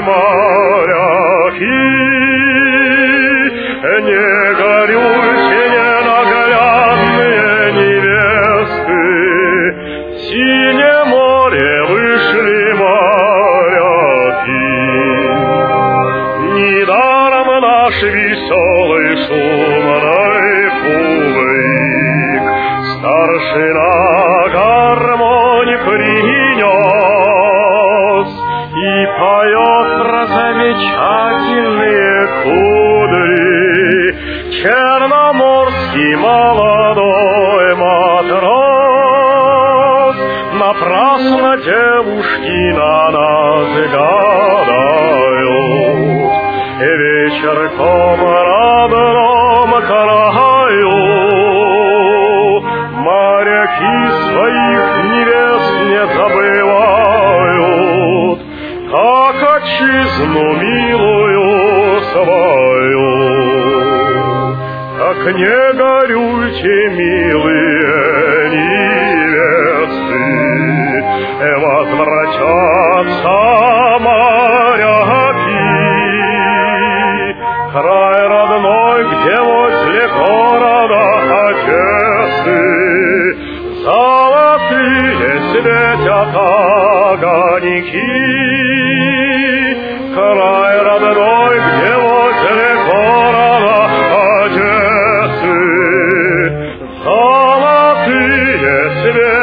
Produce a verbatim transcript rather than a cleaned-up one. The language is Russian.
моряки, не горюйте, ненаглядные невесты, синее море вышли моряки. Недаром наш веселый шумный публик старшина гармонь принес и поет про замечательные кудри черноморский молодой матрос. Напрасно девушки на нас гадают, вечерком родном краю моряки своих невест не забывают, как отчизну милую свою. Так не горюйте, милые невесты, возвратятся моряки. Край родной, где возле города Одессы золотые светят огоньки. Край родной, где возле города Одессы золотые светят